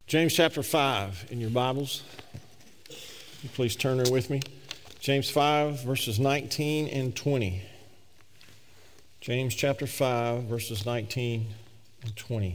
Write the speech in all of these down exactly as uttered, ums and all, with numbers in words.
James chapter five in your Bibles. Will you please turn there with me. James five, verses nineteen and twenty. James chapter five, verses nineteen and twenty.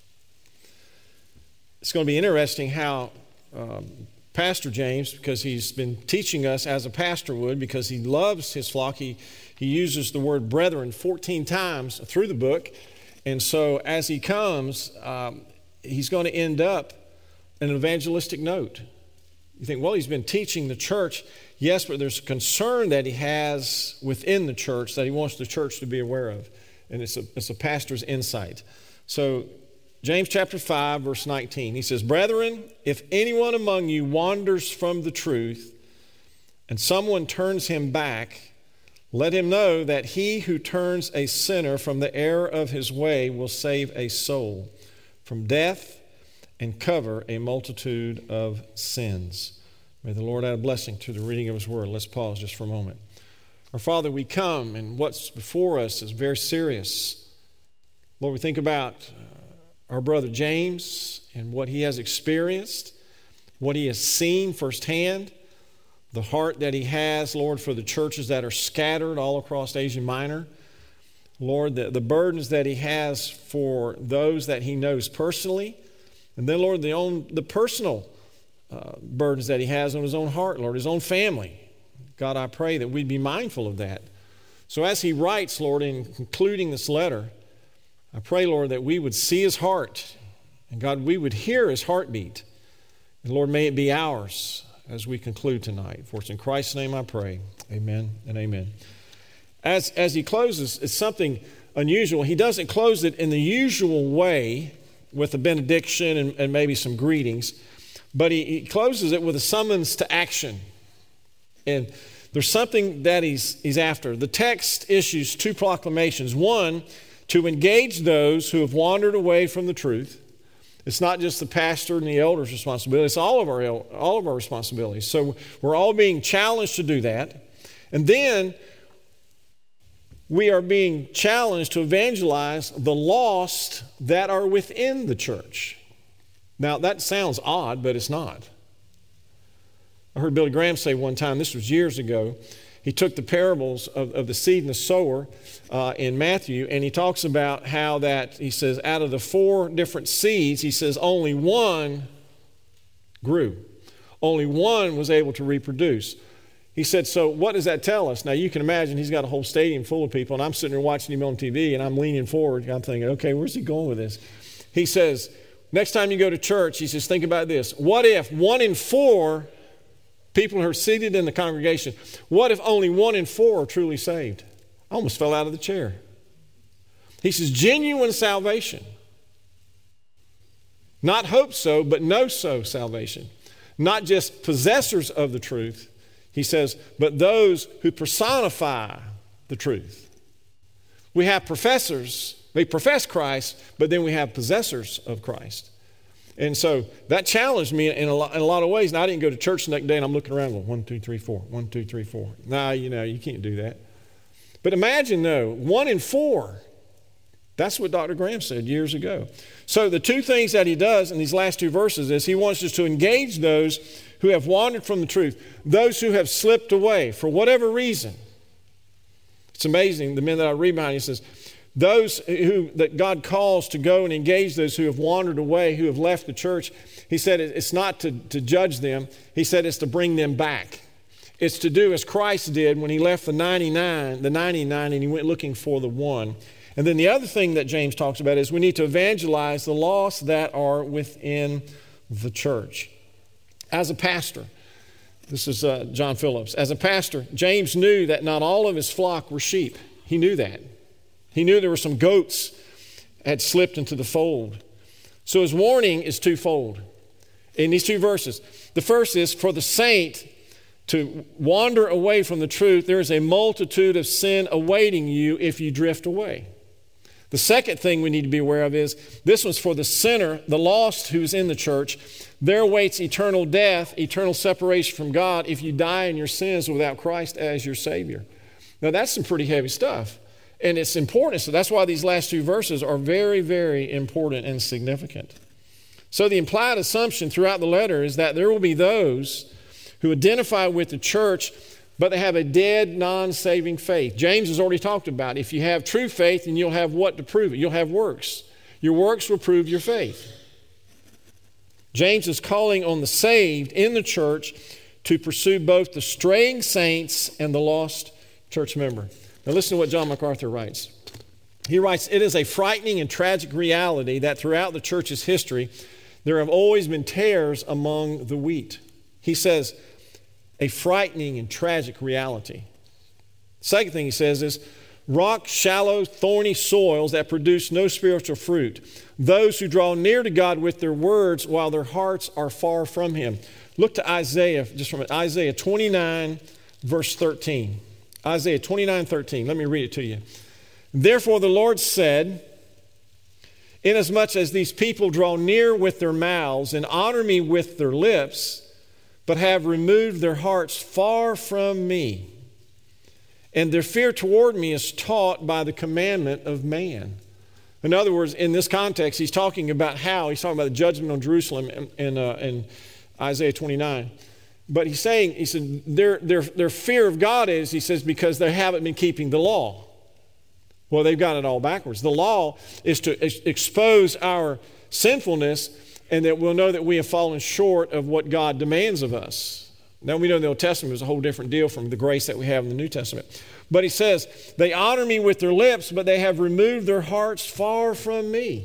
It's going to be interesting how um, Pastor James, because he's been teaching us as a pastor would, because he loves his flock, he, he uses the word brethren fourteen times through the book. And so as he comes, um, he's going to end up in an evangelistic note. You think, well, he's been teaching the church. Yes, but there's a concern that he has within the church that he wants the church to be aware of. And it's a, it's a pastor's insight. So James chapter five, verse nineteen, he says, "Brethren, if anyone among you wanders from the truth, and someone turns him back, let him know that he who turns a sinner from the error of his way will save a soul from death and cover a multitude of sins." May the Lord add a blessing to the reading of His Word. Let's pause just for a moment. Our Father, we come, and what's before us is very serious. Lord, we think about uh, our brother James and what he has experienced, what he has seen firsthand, the heart that he has, Lord, for the churches that are scattered all across Asia Minor. Lord, the, the burdens that he has for those that he knows personally. And then, Lord, the, own, the personal uh, burdens that he has on his own heart, Lord, his own family. God, I pray that we'd be mindful of that. So as he writes, Lord, in concluding this letter, I pray, Lord, that we would see his heart. And God, we would hear his heartbeat. And Lord, may it be ours as we conclude tonight. For it's in Christ's name I pray. Amen and amen. As, as he closes, it's something unusual. He doesn't close it in the usual way with a benediction and, and maybe some greetings, but he, he closes it with a summons to action. And there's something that he's, he's after. The text issues two proclamations. One, to engage those who have wandered away from the truth. It's not just the pastor and the elder's responsibility. It's all of our, all of our responsibilities. So we're all being challenged to do that. And then we are being challenged to evangelize the lost that are within the church. Now, that sounds odd, but it's not. I heard Billy Graham say one time, this was years ago, he took the parables of, of the seed and the sower uh, in Matthew, and he talks about how that, he says, out of the four different seeds, he says only one grew. Only one was able to reproduce. He said, so what does that tell us? Now, you can imagine he's got a whole stadium full of people, and I'm sitting there watching him on T V, and I'm leaning forward, and I'm thinking, okay, where's he going with this? He says, next time you go to church, he says, think about this. What if one in four people who are seated in the congregation, what if only one in four are truly saved? I almost fell out of the chair. He says, genuine salvation. Not hope so, but know so salvation. Not just possessors of the truth. He says, but those who personify the truth. We have professors, they profess Christ, but then we have possessors of Christ. And so that challenged me in a lot, in a lot of ways. Now, I didn't go to church the next day and I'm looking around going, one, two, three, four, one, two, three, four. No, you know, you can't do that. But imagine, though, one in four. That's what Doctor Graham said years ago. So the two things that he does in these last two verses is he wants us to engage those who have wandered from the truth, those who have slipped away for whatever reason. It's amazing, the men that I read behind, he says, those who that God calls to go and engage those who have wandered away, who have left the church, he said it's not to, to judge them. He said it's to bring them back. It's to do as Christ did when he left the ninety-nine, the ninety-nine, and he went looking for the one. And then the other thing that James talks about is we need to evangelize the lost that are within the church. As a pastor, this is uh, John Phillips. As a pastor, James knew that not all of his flock were sheep. He knew that. He knew there were some goats had slipped into the fold. So his warning is twofold in these two verses. The first is for the saint to wander away from the truth. There is a multitude of sin awaiting you if you drift away. The second thing we need to be aware of is this one's for the sinner, the lost who's in the church. There awaits eternal death, eternal separation from God if you die in your sins without Christ as your Savior. Now that's some pretty heavy stuff. And it's important. So that's why these last two verses are very, very important and significant. So the implied assumption throughout the letter is that there will be those who identify with the church, but they have a dead, non-saving faith. James has already talked about it. If you have true faith, then you'll have what to prove it? You'll have works. Your works will prove your faith. James is calling on the saved in the church to pursue both the straying saints and the lost church member. Now listen to what John MacArthur writes. He writes, "It is a frightening and tragic reality that throughout the church's history, there have always been tares among the wheat." He says, a frightening and tragic reality. Second thing he says is, rock, shallow, thorny soils that produce no spiritual fruit. Those who draw near to God with their words while their hearts are far from Him. Look to Isaiah, just from it, Isaiah twenty-nine, verse thirteen. Isaiah twenty-nine, thirteen. Let me read it to you. "Therefore the Lord said, inasmuch as these people draw near with their mouths and honor me with their lips, but have removed their hearts far from me, and their fear toward me is taught by the commandment of man." In other words, in this context, he's talking about how, he's talking about the judgment on Jerusalem in, in, uh, in Isaiah twenty-nine. But he's saying, he said, their, their, their fear of God is, he says, because they haven't been keeping the law. Well, they've got it all backwards. The law is to ex- expose our sinfulness, and that we'll know that we have fallen short of what God demands of us. Now we know the Old Testament is a whole different deal from the grace that we have in the New Testament. But he says, they honor me with their lips, but they have removed their hearts far from me.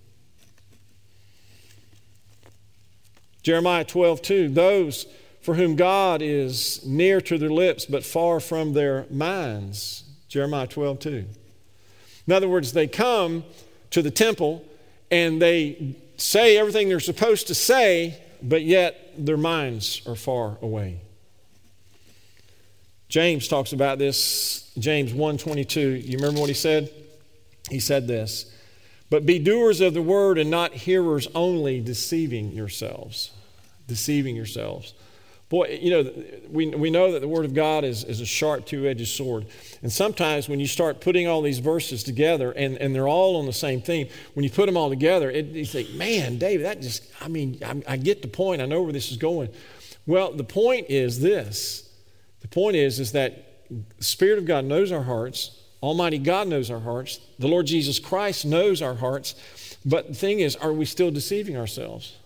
Jeremiah twelve two, those for whom God is near to their lips, but far from their minds. Jeremiah twelve two. In other words, they come to the temple and they say everything they're supposed to say, but yet their minds are far away. James talks about this, James one twenty-two. You remember what he said? He said this, "But be doers of the word and not hearers only, deceiving yourselves." Deceiving yourselves. Boy, you know, we, we know that the Word of God is, is a sharp two-edged sword. And sometimes when you start putting all these verses together, and, and they're all on the same theme, when you put them all together, it, you think, man, David, that just, I mean, I, I get the point. I know where this is going. Well, the point is this. The point is, is that the Spirit of God knows our hearts. Almighty God knows our hearts. The Lord Jesus Christ knows our hearts. But the thing is, are we still deceiving ourselves?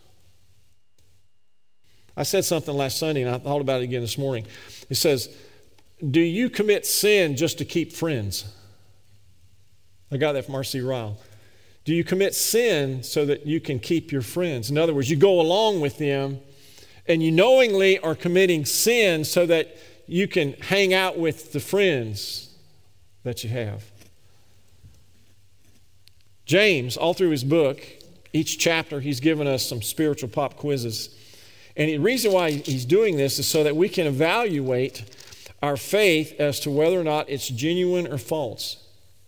I said something last Sunday, and I thought about it again this morning. It says, do you commit sin just to keep friends? I got that from R C Ryle. Do you commit sin so that you can keep your friends? In other words, you go along with them, and you knowingly are committing sin so that you can hang out with the friends that you have. James, all through his book, each chapter, he's given us some spiritual pop quizzes. And the reason why he's doing this is so that we can evaluate our faith as to whether or not it's genuine or false.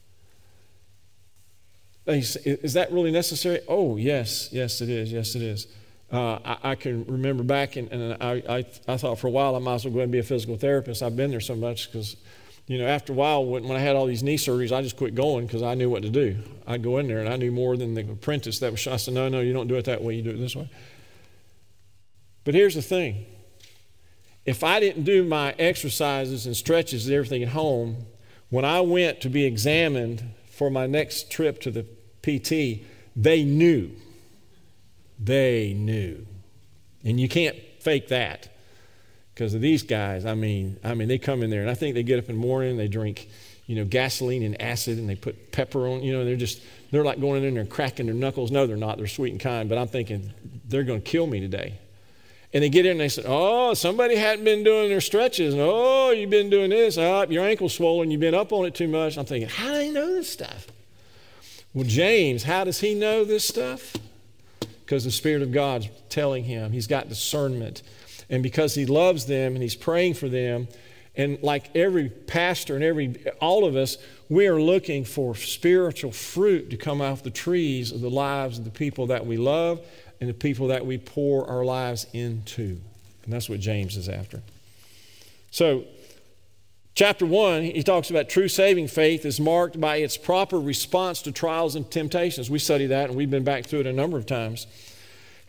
Is that really necessary? Oh, yes, yes, it is. Yes, it is. Uh, I, I can remember back, in, and I, I, I thought for a while I might as well go ahead and be a physical therapist. I've been there so much because, you know, after a while when, when I had all these knee surgeries, I just quit going because I knew what to do. I'd go in there and I knew more than the apprentice that was. I said, no, no, you don't do it that way. You do it this way. But here's the thing. If I didn't do my exercises and stretches and everything at home, when I went to be examined for my next trip to the P T, they knew. They knew. And you can't fake that because of these guys. I mean, I mean, they come in there and I think they get up in the morning, they drink, you know, gasoline and acid and they put pepper on, you know, they're just, they're like going in there and cracking their knuckles. No, they're not. They're sweet and kind, but I'm thinking they're going to kill me today. And they get in and they say, oh, somebody hadn't been doing their stretches. And, oh, you've been doing this. Oh, your ankle's swollen. You've been up on it too much. I'm thinking, how do they know this stuff? Well, James, how does he know this stuff? Because the Spirit of God's telling him. He's got discernment. And because he loves them and he's praying for them, and like every pastor and every all of us, we are looking for spiritual fruit to come off the trees of the lives of the people that we love and the people that we pour our lives into. And that's what James is after. So, chapter one, he talks about true saving faith is marked by its proper response to trials and temptations. We study that, and we've been back through it a number of times.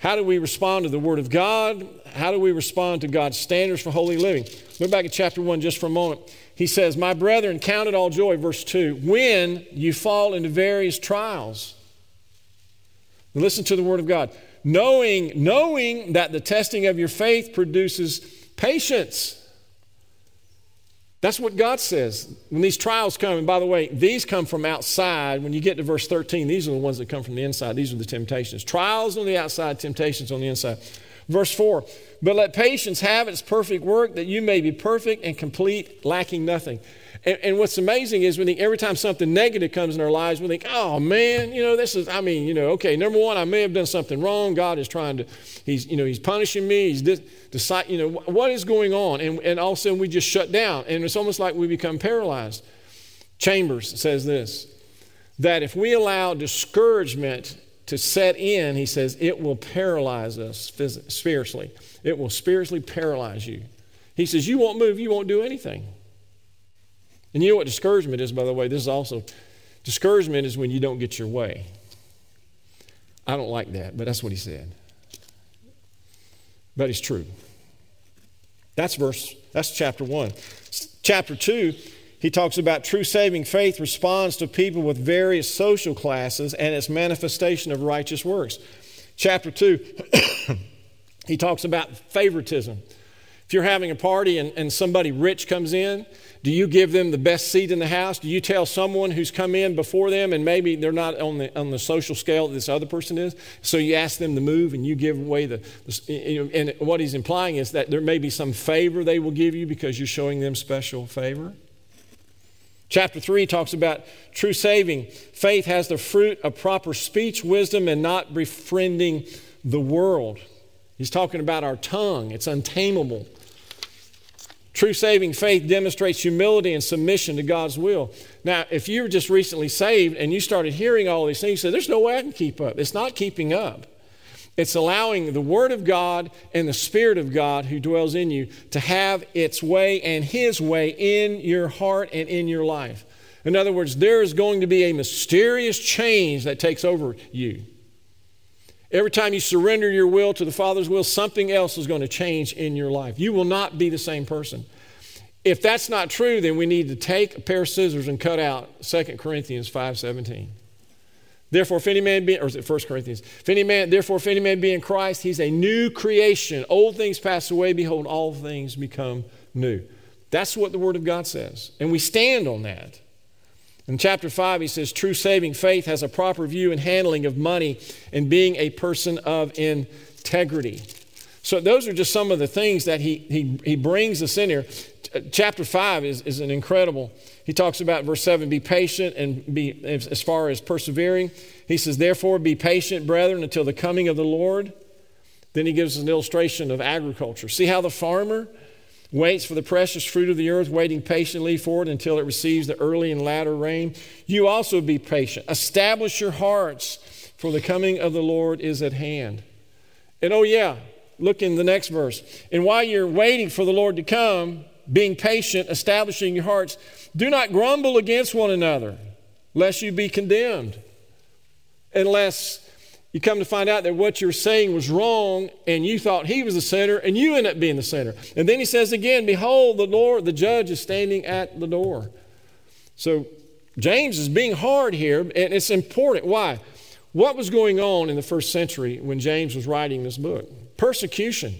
How do we respond to the Word of God? How do we respond to God's standards for holy living? Look back at chapter one just for a moment. He says, my brethren, count it all joy, verse two, when you fall into various trials. Listen to the Word of God. Knowing, knowing that the testing of your faith produces patience. That's what God says. When these trials come, and by the way, these come from outside. When you get to verse thirteen, these are the ones that come from the inside. These are the temptations. Trials on the outside, temptations on the inside. Verse four, but let patience have its perfect work, that you may be perfect and complete, lacking nothing. And, and what's amazing is we think every time something negative comes in our lives, we think, oh man, you know, this is, I mean, you know, okay, number one, I may have done something wrong. God is trying to, he's, you know, he's punishing me. He's, dis, decide, you know, what is going on? And, and all of a sudden we just shut down. And it's almost like we become paralyzed. Chambers says this, that if we allow discouragement to set in, he says, it will paralyze us phys- spiritually. It will spiritually paralyze you. He says, you won't move, you won't do anything. And you know what discouragement is, by the way? This is also, discouragement is when you don't get your way. I don't like that, but that's what he said. But it's true. That's verse, that's chapter one. Chapter two, he talks about true saving faith responds to people with various social classes and its manifestation of righteous works. Chapter two, he talks about favoritism. If you're having a party and, and somebody rich comes in, do you give them the best seat in the house? Do you tell someone who's come in before them and maybe they're not on the on the social scale that this other person is? So you ask them to move and you give away the, the and what he's implying is that there may be some favor they will give you because you're showing them special favor. Chapter three talks about true saving. Faith has the fruit of proper speech, wisdom, and not befriending the world. He's talking about our tongue. It's untamable. True saving faith demonstrates humility and submission to God's will. Now, if you were just recently saved and you started hearing all these things, you say, there's no way I can keep up. It's not keeping up. It's allowing the Word of God and the Spirit of God who dwells in you to have its way and His way in your heart and in your life. In other words, there is going to be a mysterious change that takes over you. Every time you surrender your will to the Father's will, something else is going to change in your life. You will not be the same person. If that's not true, then we need to take a pair of scissors and cut out Second Corinthians five seventeen. Therefore, if any man be, or is it First Corinthians? If any man, therefore, if any man be in Christ, he's a new creation. Old things pass away. Behold, all things become new. That's what the Word of God says. And we stand on that. In chapter five, he says, true saving faith has a proper view and handling of money and being a person of integrity. So those are just some of the things that he he, he brings us in here. Chapter five is, is an incredible. He talks about verse seven, be patient and be, as, as far as persevering. He says, therefore, be patient, brethren, until the coming of the Lord. Then he gives us an illustration of agriculture. See how the farmer waits for the precious fruit of the earth, waiting patiently for it until it receives the early and latter rain. You also be patient. Establish your hearts, for the coming of the Lord is at hand. And oh yeah, look in the next verse. And while you're waiting for the Lord to come, being patient, establishing your hearts, do not grumble against one another, lest you be condemned. Unless you come to find out that what you're saying was wrong and you thought he was the sinner and you end up being the sinner. And then he says again, behold, the Lord, the judge is standing at the door. So James is being hard here, and it's important. Why? What was going on in the first century when James was writing this book? Persecution.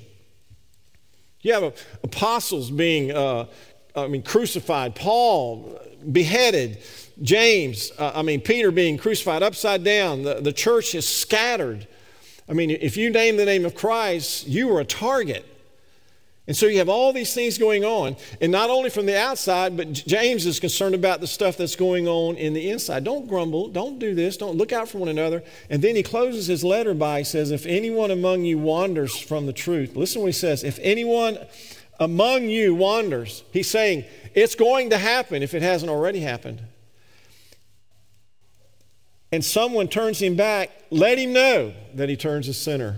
You have apostles being, uh, I mean, crucified. Paul beheaded. James, uh, I mean, Peter being crucified upside down. The, the church is scattered. I mean, if you name the name of Christ, you were a target. And so you have all these things going on. And not only from the outside, but James is concerned about the stuff that's going on in the inside. Don't grumble. Don't do this. Don't look out for one another. And then he closes his letter by, he says, if anyone among you wanders from the truth. Listen to what he says. If anyone among you wanders, he's saying it's going to happen if it hasn't already happened. And someone turns him back, let him know that he turns a sinner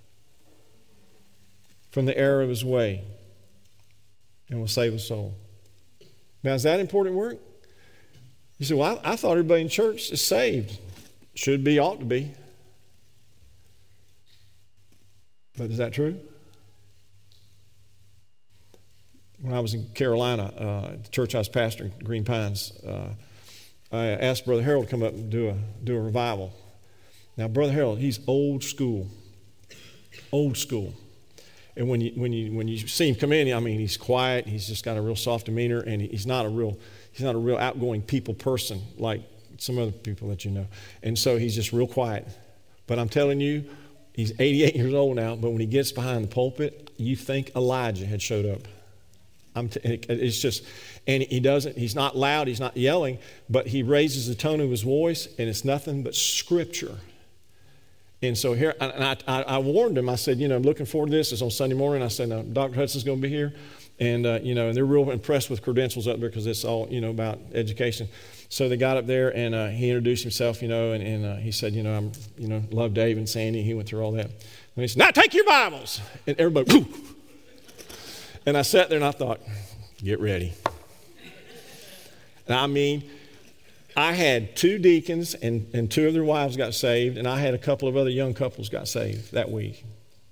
from the error of his way and will save his soul. Now, is that important work? You say, well, I, I thought everybody in church is saved. Should be, ought to be. But is that true? When I was in Carolina, uh, the church I was pastoring, Green Pines, uh, I asked Brother Harold to come up and do a do a revival. Now, Brother Harold, he's old school, old school. And when you when you when you see him come in, I mean, he's quiet. He's just got a real soft demeanor, and he's not a real he's not a real outgoing people person like some other people that you know. And so he's just real quiet. But I'm telling you, he's eighty-eight years old now. But when he gets behind the pulpit, you think Elijah had showed up. I'm t- it's just, and he doesn't. He's not loud. He's not yelling, but he raises the tone of his voice, and it's nothing but scripture. And so here, and I, I, I warned him. I said, you know, I'm looking forward to this. It's on Sunday morning. I said, no, Doctor Hudson's going to be here. And, uh, you know, and they're real impressed with credentials up there because it's all, you know, about education. So they got up there, and uh, he introduced himself, you know, and, and uh, he said, you know, I'm, you know, love Dave and Sandy. He went through all that. And he said, now take your Bibles. And everybody, whoo. And I sat there and I thought, get ready. And I mean, I had two deacons and, and two of their wives got saved, and I had a couple of other young couples got saved that week.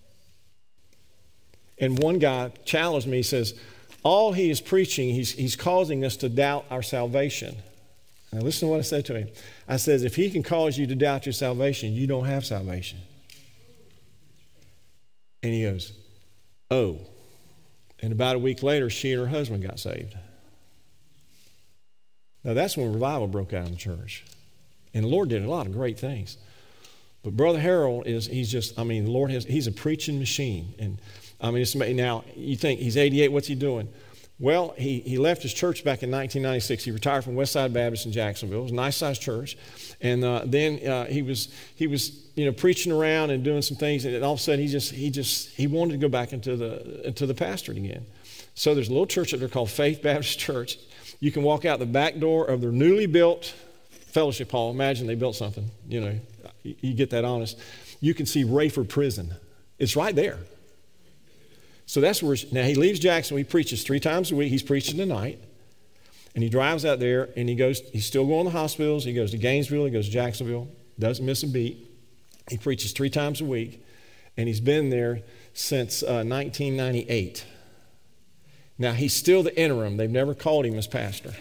And one guy challenged me. He says, all he is preaching, he's, he's causing us to doubt our salvation. Now listen to what I said to him. I said, if he can cause you to doubt your salvation, you don't have salvation. And he goes, oh. And about a week later, she and her husband got saved. Now, that's when revival broke out in the church. And the Lord did a lot of great things. But Brother Harold is, he's just, I mean, the Lord has, he's a preaching machine. And, I mean, it's, now, you think, he's eighty-eight, what's he doing? Well, he, he left his church back in nineteen ninety-six. He retired from Westside Baptist in Jacksonville. It was a nice-sized church. And uh, then uh, he was, he was, you know, preaching around and doing some things. And all of a sudden, he just, he just, he wanted to go back into the, into the pastorate again. So there's a little church up there called Faith Baptist Church. You can walk out the back door of their newly built fellowship hall. Imagine they built something, you know, you, you get that honest. You can see Rayford Prison. It's right there. So that's where, now he leaves Jacksonville. He preaches three times a week. He's preaching tonight. And he drives out there and he goes, he's still going to hospitals. He goes to Gainesville. He goes to Jacksonville. Doesn't miss a beat. He preaches three times a week. And he's been there since uh, nineteen ninety-eight. Now, he's still the interim. They've never called him as pastor.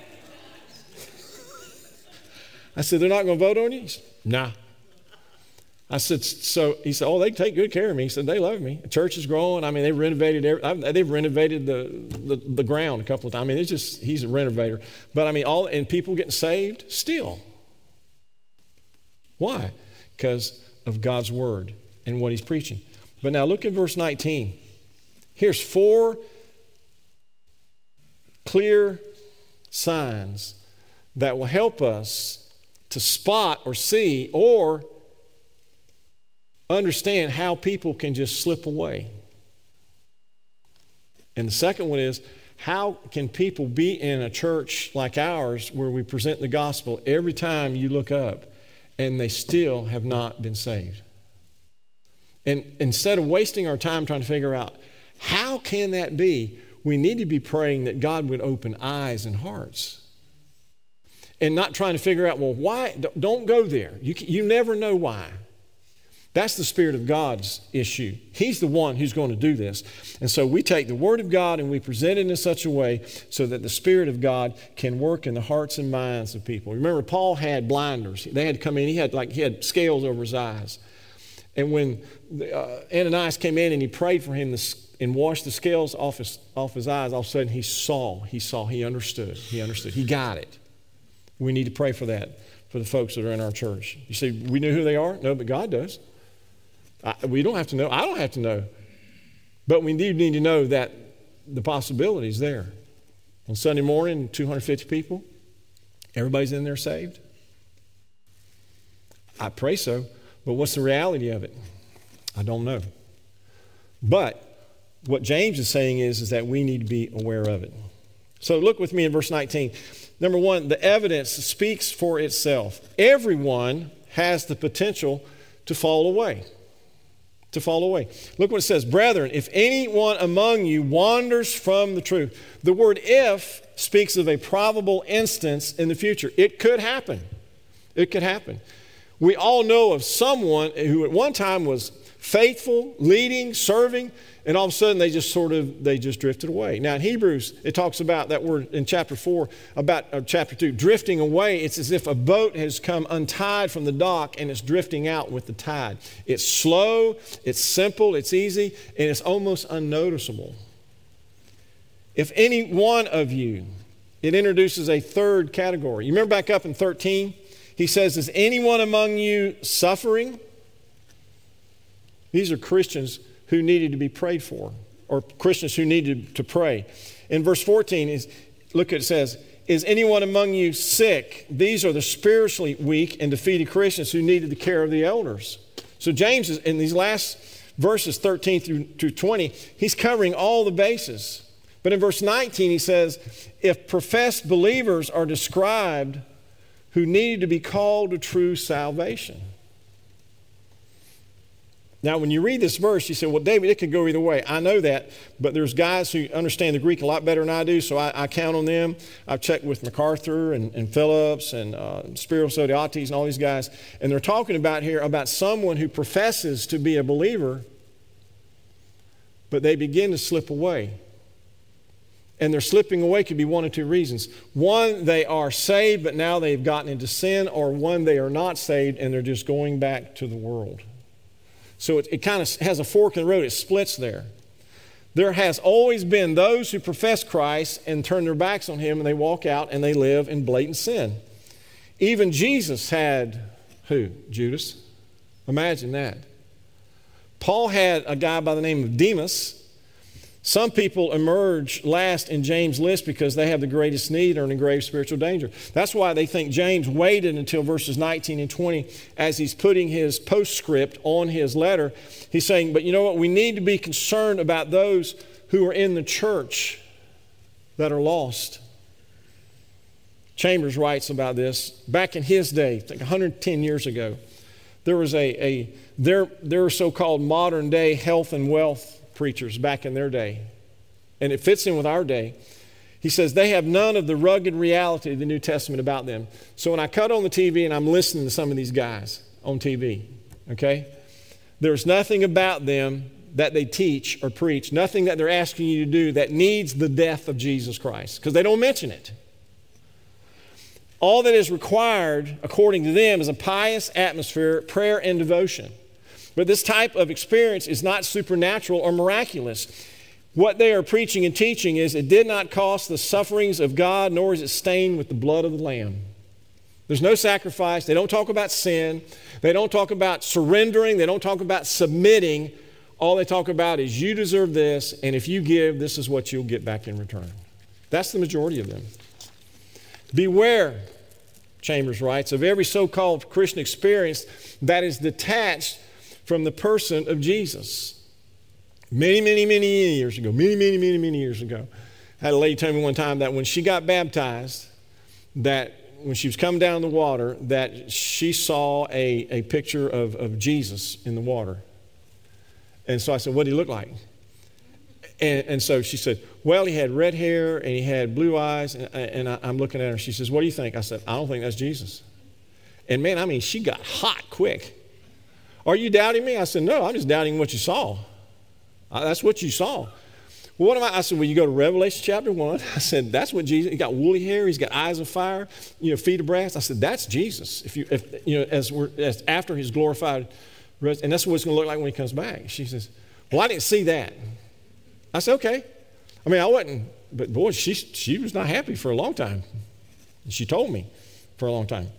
I said, they're not going to vote on you? He said, nah. I said, so he said, oh, they take good care of me. He said, they love me. The church is growing. I mean, they've renovated every, they've renovated the, the, the ground a couple of times. I mean, it's just, he's a renovator. But I mean, all, and people getting saved still. Why? Because of God's word and what he's preaching. But now look at verse nineteen. Here's four clear signs that will help us to spot or see or understand how people can just slip away. And the second one is, how can people be in a church like ours where we present the gospel every time you look up and they still have not been saved? And instead of wasting our time trying to figure out how can that be, we need to be praying that God would open eyes and hearts. And not trying to figure out, well, why? Don't go there. You, you never know why. That's the Spirit of God's issue. He's the one who's going to do this. And so we take the Word of God and we present it in such a way so that the Spirit of God can work in the hearts and minds of people. Remember, Paul had blinders. They had to come in. He had like he had scales over his eyes. And when uh, Ananias came in and he prayed for him and washed the scales off his, off his eyes, all of a sudden he saw. He saw. He understood. He understood. He got it. We need to pray for that, for the folks that are in our church. You say, we know who they are? No, but God does. I, we don't have to know. I don't have to know. But we need, need to know that the possibility is there. On Sunday morning, two hundred fifty people, everybody's in there saved? I pray so. But what's the reality of it? I don't know. But what James is saying is, is that we need to be aware of it. So look with me in verse nineteen. Number one, the evidence speaks for itself. Everyone has the potential to fall away. To fall away. Look what it says. Brethren, if anyone among you wanders from the truth. The word if speaks of a probable instance in the future. It could happen. It could happen. We all know of someone who at one time was faithful, leading, serving, and all of a sudden they just sort of, they just drifted away. Now in Hebrews, it talks about that word in chapter four, about uh, chapter two, drifting away. It's as if a boat has come untied from the dock and it's drifting out with the tide. It's slow, it's simple, it's easy, and it's almost unnoticeable. If any one of you, it introduces a third category. You remember back up in thirteen, he says, is anyone among you suffering? These are Christians who needed to be prayed for, or Christians who needed to pray. In verse fourteen, is look at it says, is anyone among you sick? These are the spiritually weak and defeated Christians who needed the care of the elders. So James is, in these last verses, thirteen through, through twenty, he's covering all the bases. But in verse nineteen, he says, if professed believers are described who needed to be called to true salvation. Now, when you read this verse, you say, well, David, it could go either way. I know that, but there's guys who understand the Greek a lot better than I do, so I, I count on them. I've checked with MacArthur and, and Phillips and uh, Spiros Odiates and all these guys, and they're talking about here about someone who professes to be a believer, but they begin to slip away. And their slipping away could be one of two reasons. One, they are saved, but now they've gotten into sin, or one, they are not saved, and they're just going back to the world. So it, it kind of has a fork in the road. It splits there. There has always been those who profess Christ and turn their backs on him, and they walk out and they live in blatant sin. Even Jesus had who? Judas. Imagine that. Paul had a guy by the name of Demas. Some people emerge last in James' list because they have the greatest need or in grave spiritual danger. That's why they think James waited until verses nineteen and twenty as he's putting his postscript on his letter. He's saying, but you know what? We need to be concerned about those who are in the church that are lost. Chambers writes about this. Back in his day, I think one hundred ten years ago, there was a, a there, there were so-called modern day health and wealth preachers back in their day, and it fits in with our day. He says they have none of the rugged reality of the New Testament about them. So when I cut on the T V and I'm listening to some of these guys on T V, okay, there's nothing about them that they teach or preach, nothing that they're asking you to do that needs the death of Jesus Christ, because they don't mention it. All that is required, according to them, is a pious atmosphere, prayer, and devotion. But this type of experience is not supernatural or miraculous. What they are preaching and teaching is it did not cost the sufferings of God, nor is it stained with the blood of the Lamb. There's no sacrifice. They don't talk about sin. They don't talk about surrendering. They don't talk about submitting. All they talk about is you deserve this, and if you give, this is what you'll get back in return. That's the majority of them. Beware, Chambers writes, of every so-called Christian experience that is detached from the person of Jesus. Many, many, many years ago, many, many, many, many years ago, I had a lady tell me one time that when she got baptized, that when she was coming down the water, that she saw a, a picture of, of Jesus in the water. And so I said, what did he look like? And, and so she said, well, he had red hair and he had blue eyes. And, and I, I'm looking at her. She says, what do you think? I said, I don't think that's Jesus. And man, I mean, she got hot quick. Are you doubting me? I said, no, I'm just doubting what you saw. Uh, that's what you saw. Well, what am I? I said, well, you go to Revelation chapter one. I said, that's what Jesus, he got woolly hair, he's got eyes of fire, you know, feet of brass. I said, that's Jesus. If you, if, you know, as we're, as after his glorified, and that's what it's going to look like when he comes back. She says, well, I didn't see that. I said, okay. I mean, I wasn't, but boy, she, she was not happy for a long time. She told me for a long time.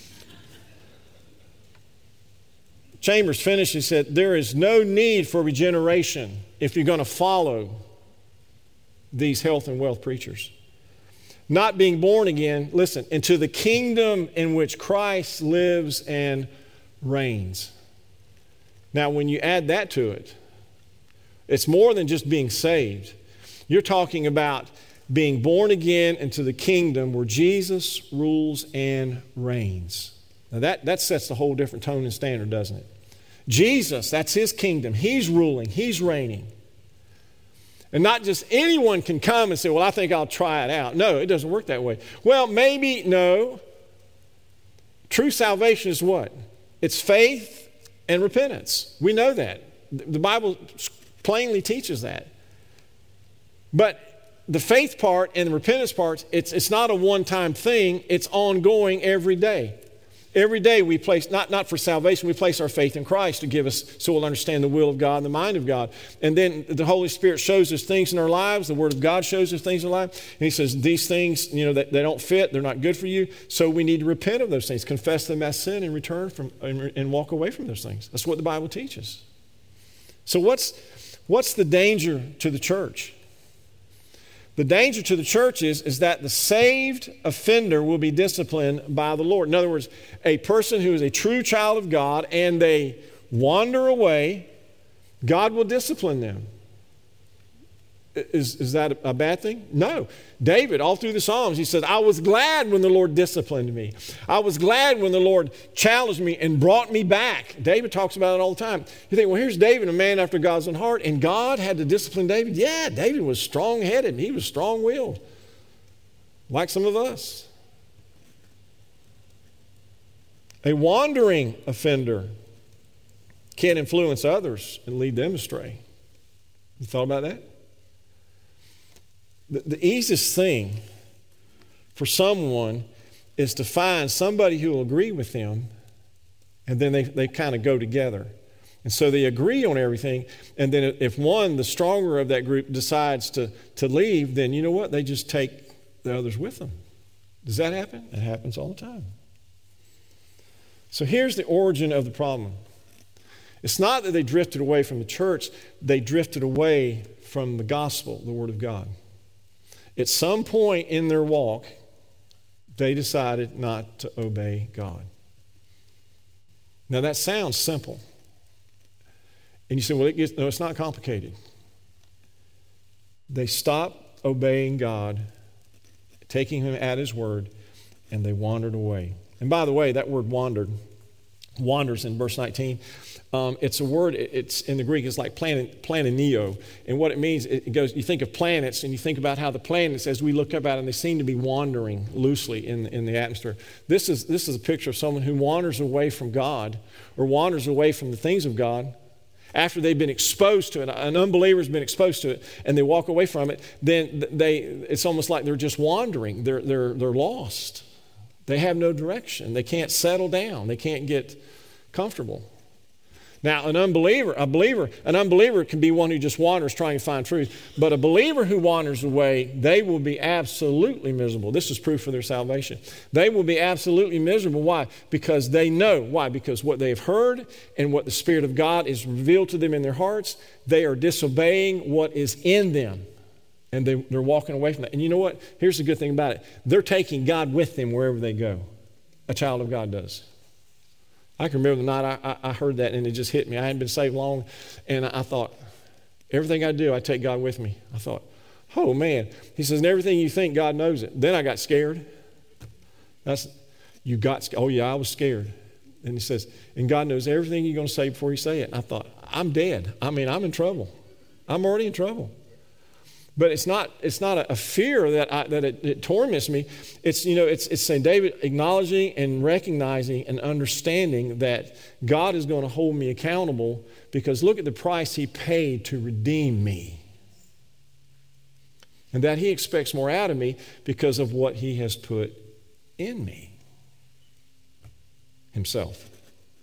Chambers finished and said, there is no need for regeneration if you're going to follow these health and wealth preachers. Not being born again, listen, into the kingdom in which Christ lives and reigns. Now, when you add that to it, it's more than just being saved. You're talking about being born again into the kingdom where Jesus rules and reigns. Now that, that sets the whole different tone and standard, doesn't it? Jesus, that's his kingdom. He's ruling. He's reigning. And not just anyone can come and say, well, I think I'll try it out. No, it doesn't work that way. Well, maybe, no. True salvation is what? It's faith and repentance. We know that. The Bible plainly teaches that. But the faith part and the repentance part, it's, it's not a one-time thing. It's ongoing every day. Every day we place, not, not for salvation, we place our faith in Christ to give us, so we'll understand the will of God and the mind of God. And then the Holy Spirit shows us things in our lives. The Word of God shows us things in our lives. And He says, these things, you know, that they don't fit, they're not good for you. So we need to repent of those things, confess them as sin and return from, and, and walk away from those things. That's what the Bible teaches. So what's, what's the danger to the church? The danger to the church is, is that the saved offender will be disciplined by the Lord. In other words, a person who is a true child of God and they wander away, God will discipline them. Is, is that a bad thing? No. David, all through the Psalms, he says, I was glad when the Lord disciplined me. I was glad when the Lord challenged me and brought me back. David talks about it all the time. You think, well, here's David, a man after God's own heart, and God had to discipline David? Yeah, David was strong-headed. He was strong-willed, like some of us. A wandering offender can influence others and lead them astray. You thought about that? The, the easiest thing for someone is to find somebody who will agree with them, and then they, they kind of go together. And so they agree on everything, and then if one, the stronger of that group, decides to, to leave, then you know what? They just take the others with them. Does that happen? It happens all the time. So here's the origin of the problem. It's not that they drifted away from the church, they drifted away from the gospel, the Word of God. At some point in their walk, they decided not to obey God. Now that sounds simple. And you say, well, it gets, no, it's not complicated. They stopped obeying God, taking Him at His word, and they wandered away. And by the way, that word wandered, wanders in verse nineteen. Um, it's a word, it's in the Greek, it's like planet, planenio. And what it means, it goes, you think of planets and you think about how the planets, as we look up at them, they seem to be wandering loosely in, in the atmosphere. This is, this is a picture of someone who wanders away from God or wanders away from the things of God after they've been exposed to it. An unbeliever's been exposed to it and they walk away from it, then they, it's almost like they're just wandering. They're, they're, they're lost. They have no direction. They can't settle down. They can't get comfortable. Now, an unbeliever, a believer, an unbeliever can be one who just wanders trying to find truth. But a believer who wanders away, they will be absolutely miserable. This is proof of their salvation. They will be absolutely miserable. Why? Because they know. Why? Because what they have heard and what the Spirit of God is revealed to them in their hearts, they are disobeying what is in them. And they, they're walking away from that. And you know what? Here's the good thing about it. They're taking God with them wherever they go. A child of God does. I can remember the night I, I, I heard that and it just hit me. I hadn't been saved long, and I, I thought, everything I do, I take God with me. I thought, oh man. He says, and everything you think, God knows it. Then I got scared. That's, you got, oh yeah, I was scared. And he says, and God knows everything you're going to say before you say it. And I thought, I'm dead. I mean, I'm in trouble. I'm already in trouble. But it's not, it's not a, a fear that, I, that it, it torments me. It's, you know, it's, it's saying, David, acknowledging and recognizing and understanding that God is going to hold me accountable because look at the price He paid to redeem me. And that He expects more out of me because of what He has put in me. Himself.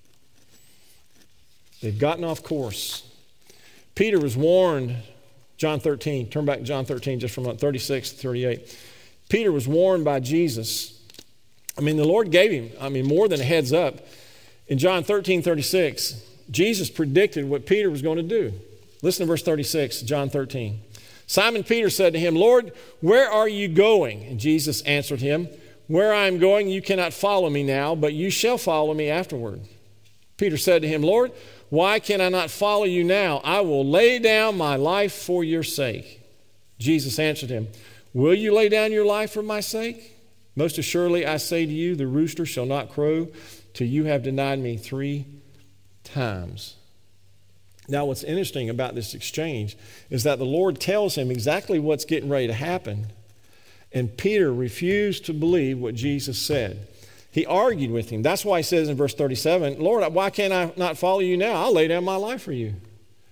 They've gotten off course. Peter was warned. John thirteen, turn back to John thirteen just for a moment, thirty-six to thirty-eight. Peter was warned by Jesus. I mean, the Lord gave him, I mean, more than a heads up. In John thirteen, thirty-six, Jesus predicted what Peter was going to do. Listen to verse thirty-six, John thirteen. Simon Peter said to Him, Lord, where are you going? And Jesus answered him, where I am going, you cannot follow me now, but you shall follow me afterward. Peter said to Him, Lord, why can I not follow you now? I will lay down my life for your sake. Jesus answered him, will you lay down your life for my sake? Most assuredly, I say to you, the rooster shall not crow till you have denied me three times. Now, what's interesting about this exchange is that the Lord tells him exactly what's getting ready to happen, and Peter refused to believe what Jesus said. He argued with him. That's why he says in verse thirty-seven, Lord, why can't I not follow you now? I'll lay down my life for you.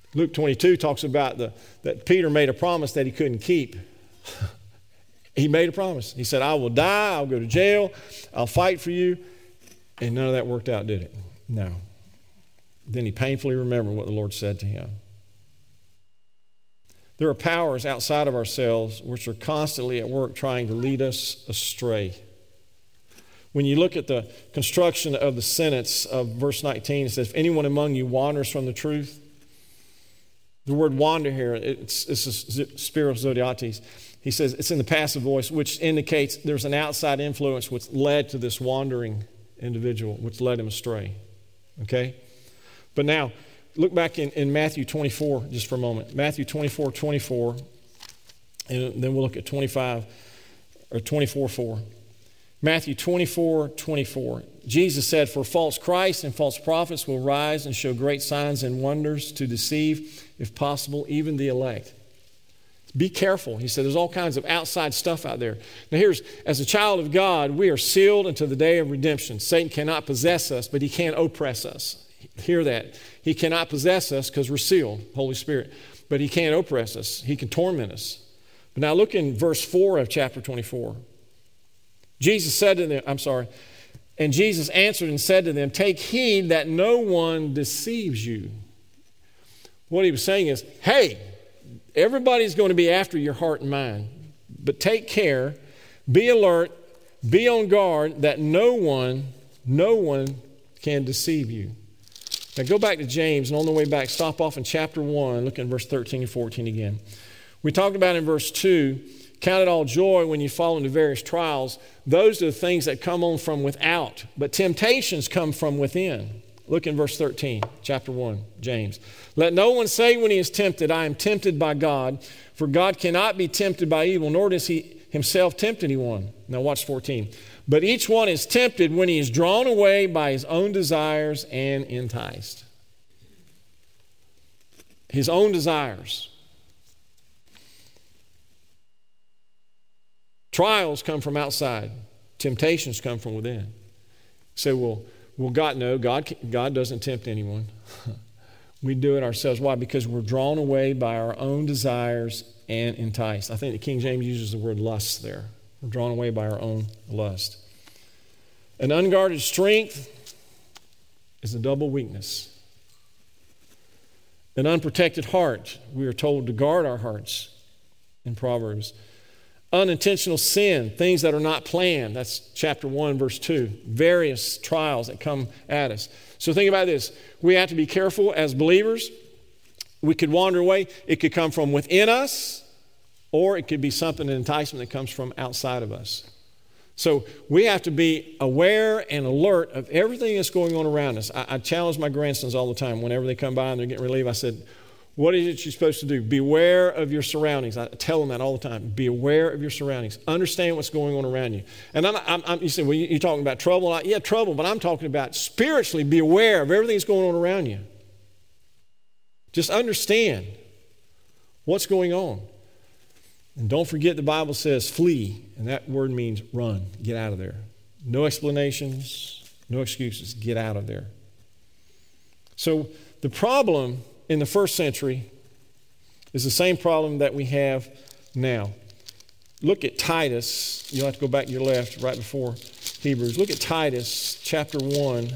Luke twenty-two talks about the, that Peter made a promise that he couldn't keep. He made a promise. He said, I will die, I'll go to jail, I'll fight for you. And none of that worked out, did it? No. Then he painfully remembered what the Lord said to him. There are powers outside of ourselves which are constantly at work trying to lead us astray. When you look at the construction of the sentence of verse nineteen, it says, if anyone among you wanders from the truth, the word wander here, it's, it's a spiros zodiates. He says it's in the passive voice, which indicates there's an outside influence which led to this wandering individual, which led him astray. Okay? But now, look back in, in Matthew twenty-four just for a moment. Matthew twenty-four, twenty-four, and then we'll look at twenty-five, or twenty-four, four. Matthew twenty-four, twenty-four. Jesus said, for false Christs and false prophets will rise and show great signs and wonders to deceive, if possible, even the elect. Be careful. He said there's all kinds of outside stuff out there. Now here's, as a child of God, we are sealed until the day of redemption. Satan cannot possess us, but he can oppress us. Hear that. He cannot possess us because we're sealed, Holy Spirit. But he can't oppress us. He can torment us. But now look in verse four of chapter twenty-four. Jesus said to them, I'm sorry, and Jesus answered and said to them, take heed that no one deceives you. What he was saying is, hey, everybody's going to be after your heart and mind, but take care, be alert, be on guard that no one, no one can deceive you. Now go back to James, and on the way back, stop off in chapter one, look in verse thirteen and fourteen again. We talked about in verse two, count it all joy when you fall into various trials. Those are the things that come on from without, but temptations come from within. Look in verse thirteen, chapter one, James. Let no one say when he is tempted, I am tempted by God, for God cannot be tempted by evil, nor does he himself tempt anyone. Now watch fourteen. But each one is tempted when he is drawn away by his own desires and enticed. His own desires. Trials come from outside. Temptations come from within. You say, well, well, God, no, God, God doesn't tempt anyone. We do it ourselves. Why? Because we're drawn away by our own desires and enticed. I think the King James uses the word lust there. We're drawn away by our own lust. An unguarded strength is a double weakness. An unprotected heart, we are told to guard our hearts in Proverbs. Unintentional sin, things that are not planned. That's chapter one, verse two. Various trials that come at us. So think about this. We have to be careful as believers. We could wander away. It could come from within us, or it could be something, an enticement that comes from outside of us. So we have to be aware and alert of everything that's going on around us. I, I challenge my grandsons all the time. Whenever they come by and they're getting relief, I said, what is it you're supposed to do? Beware of your surroundings. I tell them that all the time. Be aware of your surroundings. Understand what's going on around you. And I'm, I'm, I'm, you say, well, you're talking about trouble. I, yeah, trouble, but I'm talking about spiritually be aware of everything that's going on around you. Just understand what's going on. And don't forget the Bible says flee, and that word means run. Get out of there. No explanations, no excuses. Get out of there. So the problem in the first century is the same problem that we have now. Look at Titus. You'll have to go back to your left right before Hebrews. Look at Titus chapter one,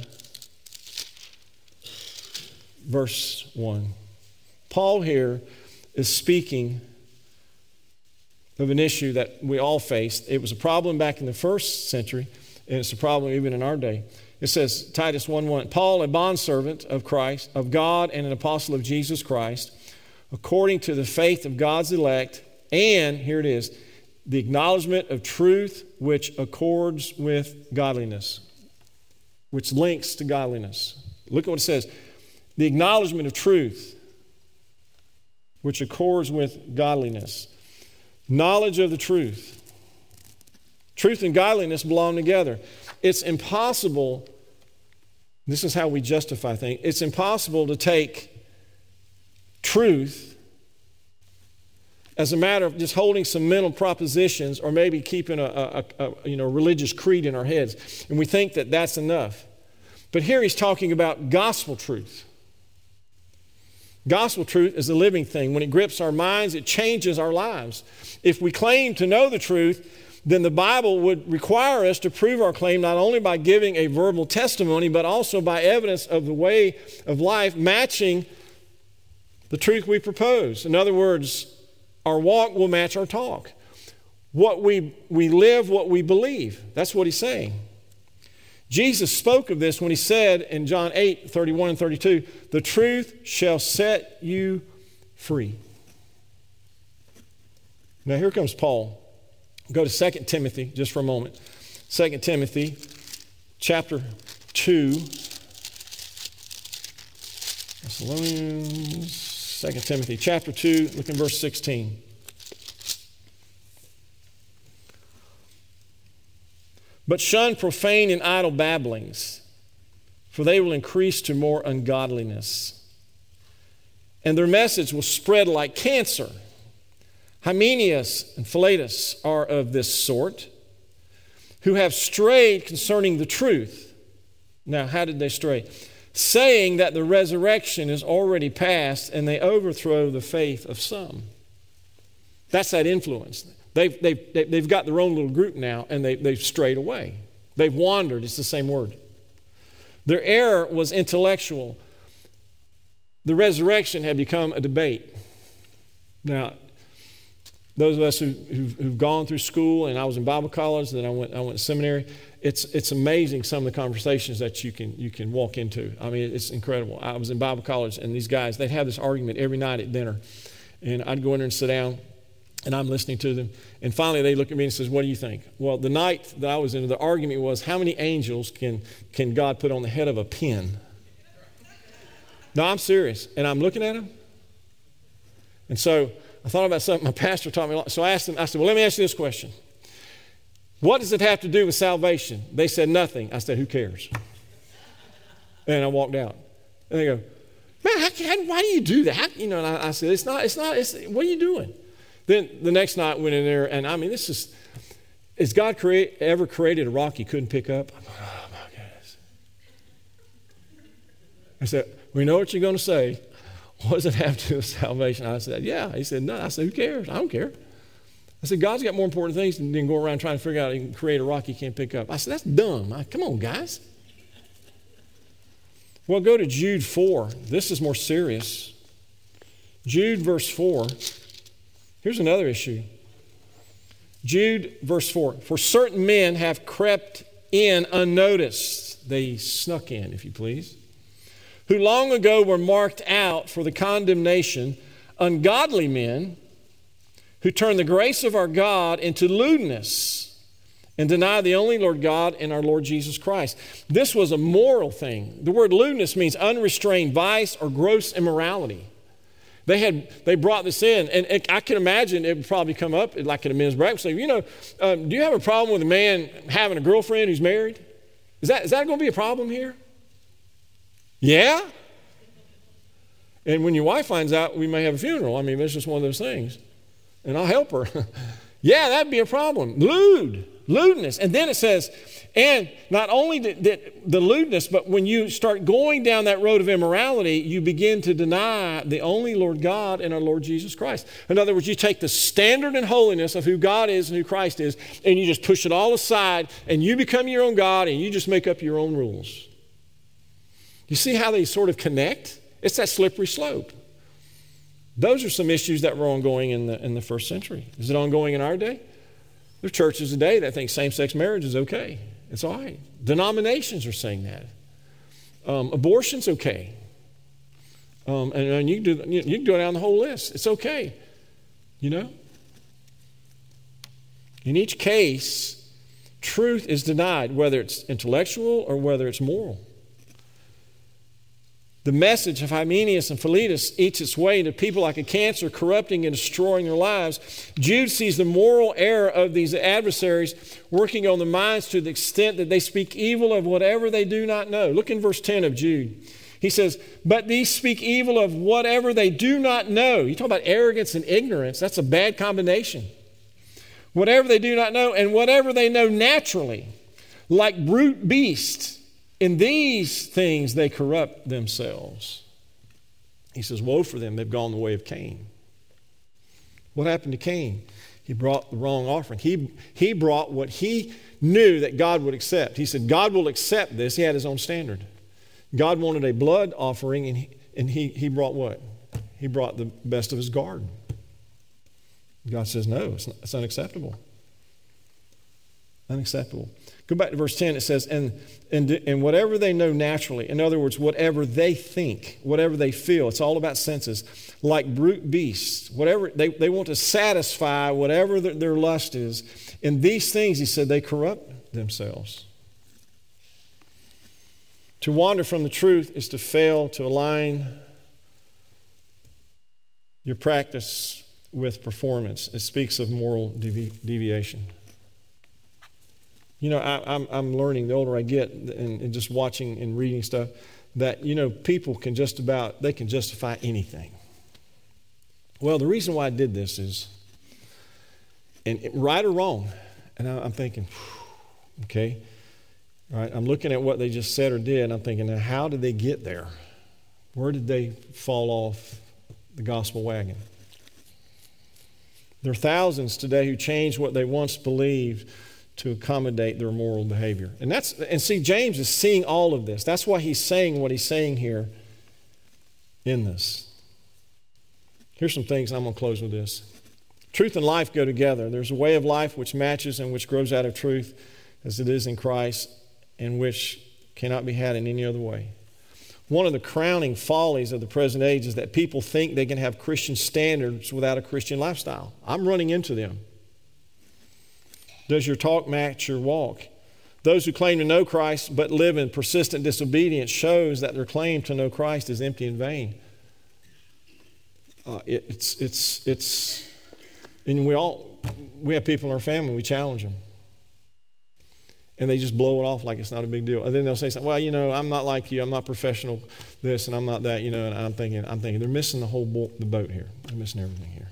verse one. Paul here is speaking of an issue that we all faced. It was a problem back in the first century, and it's a problem even in our day. It says, Titus one one, Paul, a bondservant of Christ, of God, and an apostle of Jesus Christ, according to the faith of God's elect, and, here it is, the acknowledgement of truth which accords with godliness, which links to godliness. Look at what it says. The acknowledgement of truth which accords with godliness. Knowledge of the truth. Truth and godliness belong together. It's impossible, this is how we justify things, it's impossible to take truth as a matter of just holding some mental propositions or maybe keeping a, a, a, a you know, religious creed in our heads. And we think that that's enough. But here he's talking about gospel truth. Gospel truth is a living thing. When it grips our minds, it changes our lives. If we claim to know the truth, then the Bible would require us to prove our claim not only by giving a verbal testimony, but also by evidence of the way of life matching the truth we propose. In other words, our walk will match our talk. What we, we live, what we believe. That's what he's saying. Jesus spoke of this when he said in John eight, thirty-one and thirty-two, the truth shall set you free. Now here comes Paul. Go to Second Timothy just for a moment. Second Timothy chapter two. Thessalonians, Second Timothy chapter two, look in verse sixteen. But shun profane and idle babblings, for they will increase to more ungodliness. And their message will spread like cancer. Hymenaeus and Philetus are of this sort, who have strayed concerning the truth. Now, how did they stray? Saying that the resurrection is already past, and they overthrow the faith of some. That's that influence. They've, they've, they've got their own little group now, and they, they've strayed away. They've wandered. It's the same word. Their error was intellectual. The resurrection had become a debate. Now, those of us who, who've, who've gone through school, and I was in Bible college, then I went I went to seminary. It's it's amazing some of the conversations that you can you can walk into. I mean, it's incredible. I was in Bible college, and these guys, they'd have this argument every night at dinner, and I'd go in there and sit down, and I'm listening to them, and finally they look at me and says, "What do you think?" Well, the night that I was in, the argument was, how many angels can can God put on the head of a pin? No, I'm serious, and I'm looking at them, and so I thought about something my pastor taught me. So I asked them, I said, well, let me ask you this question. What does it have to do with salvation? They said nothing. I said, who cares? And I walked out. And they go, man, how can, why do you do that? How, you know, and I, I said, it's not, it's not, it's, what are you doing? Then the next night went in there, and I mean, this is, has God create, ever created a rock he couldn't pick up? I'm going, oh my goodness. I said, we know what you're going to say. What does it have to do with salvation? I said, yeah. He said, no. I said, who cares? I don't care. I said, God's got more important things than go around trying to figure out he can create a rock he can't pick up. I said, that's dumb. I, come on, guys. Well, go to Jude four. This is more serious. Jude verse four. Here's another issue. Jude verse four. For certain men have crept in unnoticed. They snuck in, if you please. Who long ago were marked out for the condemnation, ungodly men who turn the grace of our God into lewdness and deny the only Lord God and our Lord Jesus Christ. This was a moral thing. The word lewdness means unrestrained vice or gross immorality. They had they brought this in, and, and I can imagine it would probably come up like at a men's breakfast. Say, you know, um, do you have a problem with a man having a girlfriend who's married? Is that is that going to be a problem here? Yeah? And when your wife finds out, we may have a funeral. I mean, it's just one of those things. And I'll help her. Yeah, that'd be a problem. Lewd, lewdness. And then it says, and not only the, the, the lewdness, but when you start going down that road of immorality, you begin to deny the only Lord God and our Lord Jesus Christ. In other words, you take the standard and holiness of who God is and who Christ is, and you just push it all aside, and you become your own God, and you just make up your own rules. You see how they sort of connect? It's that slippery slope. Those are some issues that were ongoing in the, in the first century. Is it ongoing in our day? There are churches today that think same-sex marriage is okay. It's all right. Denominations are saying that. Um, abortion's okay. Um, and, and you, can do, you, you can go down the whole list. It's okay. You know? In each case, truth is denied, whether it's intellectual or whether it's moral. The message of Hymenaeus and Philetus eats its way into people like a cancer, corrupting and destroying their lives. Jude sees the moral error of these adversaries working on the minds to the extent that they speak evil of whatever they do not know. Look in verse ten of Jude. He says, but these speak evil of whatever they do not know. You talk about arrogance and ignorance. That's a bad combination. Whatever they do not know, and whatever they know naturally, like brute beasts. In these things they corrupt themselves. He says, woe for them, they've gone the way of Cain. What happened to Cain? He brought the wrong offering. He, he brought what he knew that God would accept. He said, God will accept this. He had his own standard. God wanted a blood offering, and he, and he, he brought what? He brought the best of his garden. God says, no, it's, not, it's unacceptable. Unacceptable. Go back to verse ten. It says, and, and, and whatever they know naturally, in other words, whatever they think, whatever they feel, it's all about senses, like brute beasts, whatever they, they want to satisfy whatever their, their lust is. In these things, he said, they corrupt themselves. To wander from the truth is to fail to align your practice with performance. It speaks of moral devi- deviation. You know, I, I'm, I'm learning the older I get, and, and just watching and reading stuff, that, you know, people can just about, they can justify anything. Well, the reason why I did this is, and it, right or wrong, and I, I'm thinking, okay, all right, I'm looking at what they just said or did, and I'm thinking, now, how did they get there? Where did they fall off the gospel wagon? There are thousands today who change what they once believed to accommodate their moral behavior. And that's and see, James is seeing all of this. That's why he's saying what he's saying here in this. Here's some things, and I'm going to close with this. Truth and life go together. There's a way of life which matches and which grows out of truth as it is in Christ, and which cannot be had in any other way. One of the crowning follies of the present age is that people think they can have Christian standards without a Christian lifestyle. I'm running into them. Does your talk match your walk? Those who claim to know Christ but live in persistent disobedience shows that their claim to know Christ is empty and vain. Uh, it, it's, it's, it's, and we all, we have people in our family, we challenge them. And they just blow it off like it's not a big deal. And then they'll say something, well, you know, I'm not like you, I'm not professional this, and I'm not that, you know, and I'm thinking, I'm thinking, they're missing the whole bo- the boat here. They're missing everything here.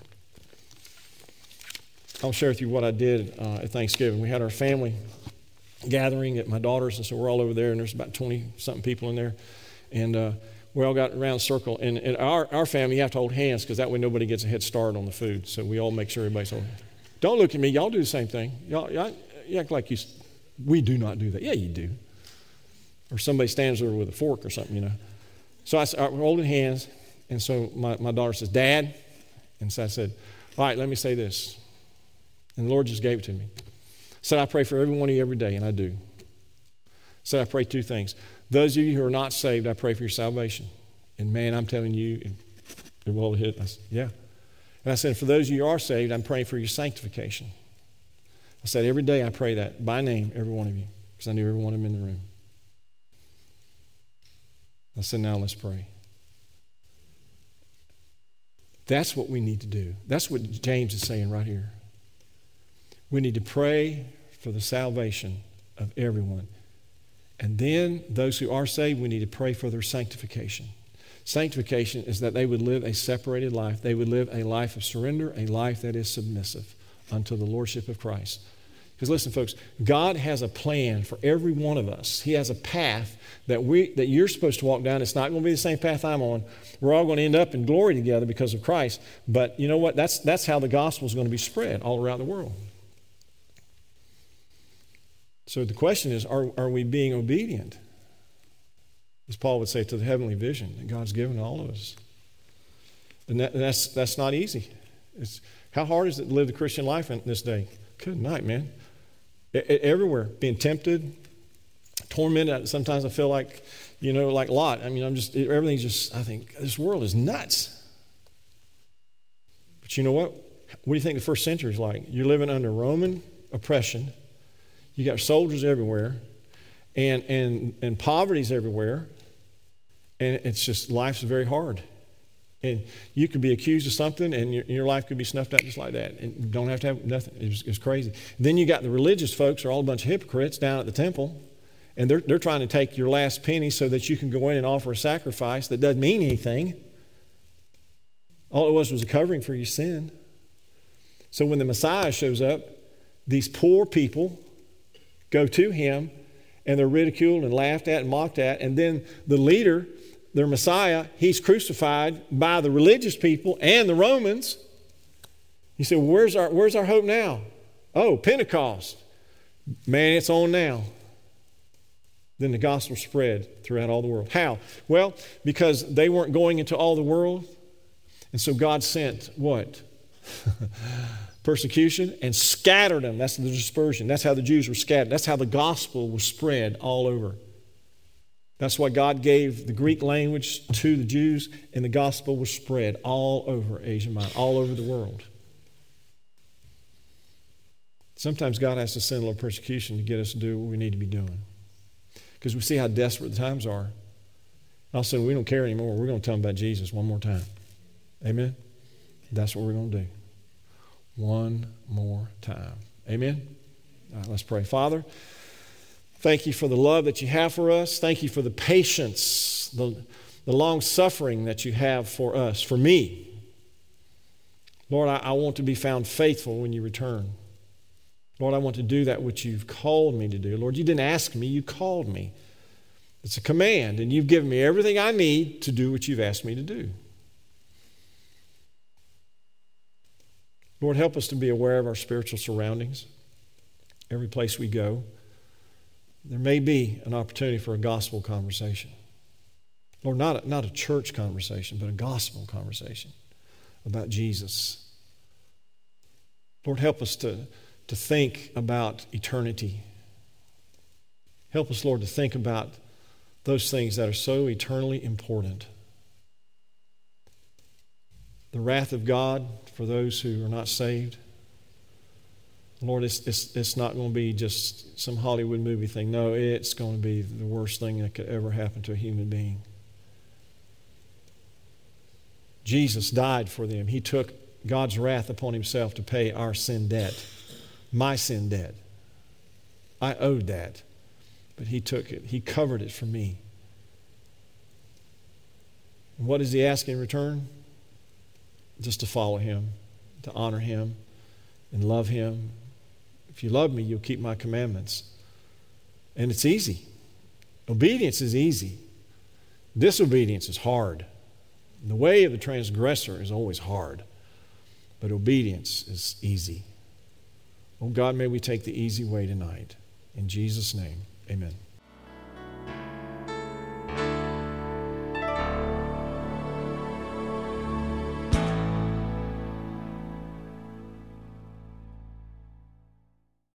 I'll share with you what I did uh, at Thanksgiving. We had our family gathering at my daughter's, and so we're all over there, and there's about twenty-something people in there. And uh, we all got around a circle. And in our, our family, you have to hold hands because that way nobody gets a head start on the food. So we all make sure everybody's holding hands. Don't look at me. Y'all do the same thing. Y'all, y'all you act like you, we do not do that. Yeah, you do. Or somebody stands there with a fork or something, you know. So I, I we're holding hands, and so my, my daughter says, Dad. And so I said, all right, let me say this. And the Lord just gave it to me. Said, I pray for every one of you every day, and I do. Said, I pray two things. Those of you who are not saved, I pray for your salvation. And man, I'm telling you, it, it will hit. I said, yeah. And I said, for those of you who are saved, I'm praying for your sanctification. I said, every day I pray that by name, every one of you, because I knew every one of them in the room. I said, now let's pray. That's what we need to do. That's what James is saying right here. We need to pray for the salvation of everyone. And then those who are saved, we need to pray for their sanctification. Sanctification is that they would live a separated life. They would live a life of surrender, a life that is submissive unto the lordship of Christ. Because listen, folks, God has a plan for every one of us. He has a path that we that you're supposed to walk down. It's not going to be the same path I'm on. We're all going to end up in glory together because of Christ. But you know what? That's, that's how the gospel is going to be spread all around the world. So the question is, are, are we being obedient? As Paul would say, to the heavenly vision that God's given to all of us. And, that, and that's that's not easy. It's, how hard is it to live the Christian life in this day? Good night, man. It, it, everywhere, being tempted, tormented. Sometimes I feel like, you know, like Lot. I mean, I'm just, everything's just, I think, this world is nuts. But you know what? What do you think the first century is like? You're living under Roman oppression. You got soldiers everywhere, and and and poverty's everywhere, and it's just, life's very hard. And you could be accused of something, and your, your life could be snuffed out just like that. And you don't have to have nothing. It's, it's crazy. Then you got the religious folks, are all a bunch of hypocrites down at the temple, and they're they're trying to take your last penny so that you can go in and offer a sacrifice that doesn't mean anything. All it was was a covering for your sin. So when the Messiah shows up, these poor people go to him, and they're ridiculed and laughed at and mocked at. And then the leader their Messiah, he's crucified by the religious people and the Romans. You say, well, where's our, where's our hope now? Oh, Pentecost. Man, it's on now. Then the gospel spread throughout all the world. How? Well, because they weren't going into all the world. And so God sent what? Persecution and scattered them. That's the dispersion. That's how the Jews were scattered. That's how the gospel was spread all over. That's why God gave the Greek language to the Jews, and the gospel was spread all over Asia Minor, all over the world. Sometimes God has to send a little persecution to get us to do what we need to be doing. Because we see how desperate the times are. All of a sudden, we don't care anymore. We're going to tell them about Jesus one more time. Amen? That's what we're going to do. One more time. Amen? All right, let's pray. Father, thank you for the love that you have for us. Thank you for the patience, the, the long suffering that you have for us, for me. Lord, I, I want to be found faithful when you return. Lord, I want to do that which you've called me to do. Lord, you didn't ask me, you called me. It's a command, and you've given me everything I need to do what you've asked me to do. Lord, help us to be aware of our spiritual surroundings. Every place we go, there may be an opportunity for a gospel conversation. Lord, not a, not a church conversation, but a gospel conversation about Jesus. Lord, help us to, to think about eternity. Help us, Lord, to think about those things that are so eternally important. The wrath of God for those who are not saved. Lord, it's, it's, it's not going to be just some Hollywood movie thing. No, it's going to be the worst thing that could ever happen to a human being. Jesus died for them. He took God's wrath upon himself to pay our sin debt, my sin debt. I owed that, but he took it. He covered it for me. And what does he ask in return? Just to follow him, to honor him, and love him. If you love me, you'll keep my commandments. And it's easy. Obedience is easy. Disobedience is hard. The way of the transgressor is always hard. But obedience is easy. Oh God, may we take the easy way tonight. In Jesus' name, amen.